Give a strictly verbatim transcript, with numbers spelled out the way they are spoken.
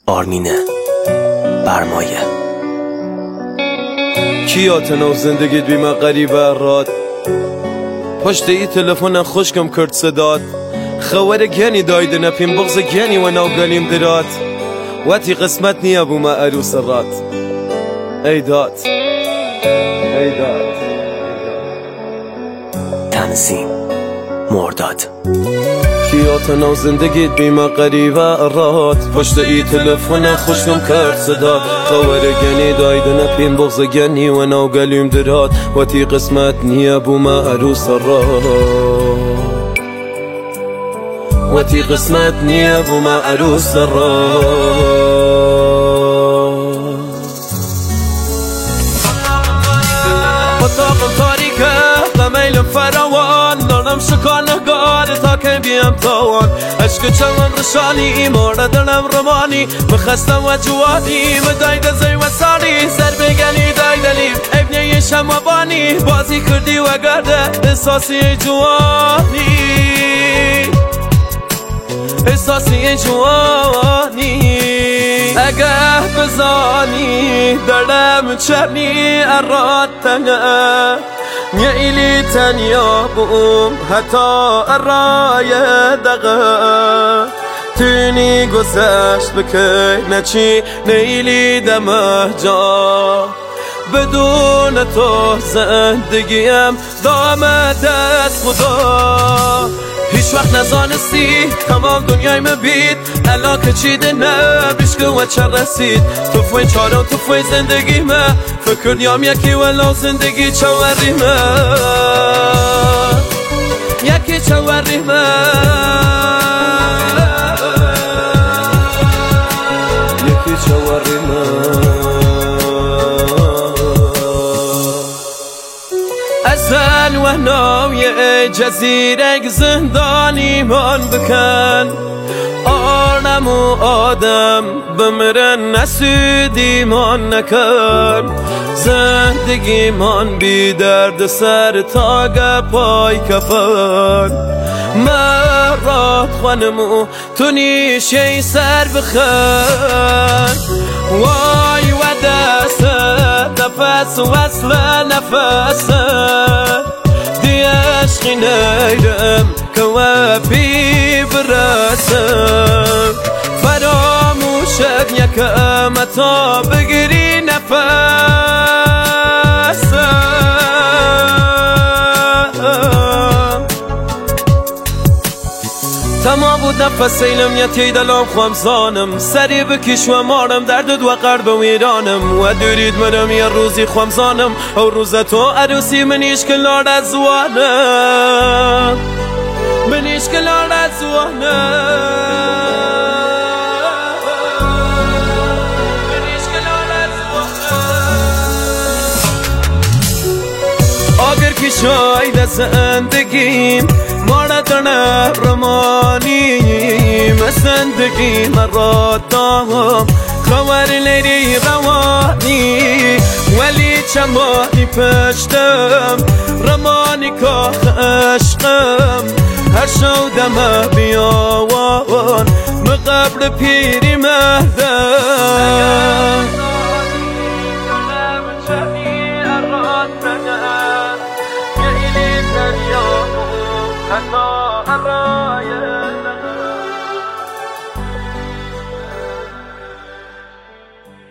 آرمین برمایه. کیا تنو زندگیت بیمه غریبه راد، پشت ای تلفن خوشکم کرد صدات، خواره گنی دایده نپیم بغز گنی و نو گلیم درات، واتی قسمت نیا بوما عروس رات. ای داد ای داد تنظیم مرداد. کیا تنو زندگیت بیمه غریبه راد، پشت ای تلفن خوشکم کرد صدات، خواره گنی دایده نپیم بغز گنی و نو گلیم درات، واتی قسمت نیا بوما عروس رات، واتی قسمت نیا بوما عروس رات. اتاقم تاریکه قمیل فراوان، دارم شکانه گاره تا که بیم تاوان، عشق چمم رشانی مورد دلم رمانی، بخستم و جوانی مدایده زی و سانی، سر بگنی دایدلیم ابنی شموانی، بازی کردی و گرده احساسی جوانی، احساسی جوانی. اگه بزانی دلم چرنی اراد تنه، نیلی تنیا بوم حتی ارای دقه، تونی گذشت بکی نچی نیلی دمه جا، بدون تو زندگیم دامه دست خدا. هیچ وقت نزانستی تمام دنیای مبید، الان که چیده نه بیشکه و چه رسید، تو فوی چاره و تو فوی زندگی مه، فکر نیام یکی ولو زندگی چوری مه، یکی چوری مه، یکی چوری مه. ازل و ناوی جزیره زندانی من بکن، آرم و آدم بمرن نسودی من نکن، زندگی من بی درد سر تاگ پای کفن، مرات خانمو تو نیشه سر بخن، وای و دست نفس و اصل نفس دی عشقی نیرم که و بی برسم، فراموشت یکم تا بگیری نفسم. تمام بود نفس سیلم یتی دلم خوام زانم، سری بکش و مارم دردد و قرب و ویرانم، و دورید مرم یه روزی خوام زانم، او روز تو عروسی منیش کلار از زوانم، منیش کلار از زوانم، منیش کلار از زوانم. آگر که شاید زندگیم مردن رمانیم، زندگی مرا دام خوار لیری روانی، ولی چمانی پشتم رمانی که عشقم، هر شو دم بیاوان مقبر پیری مهدم.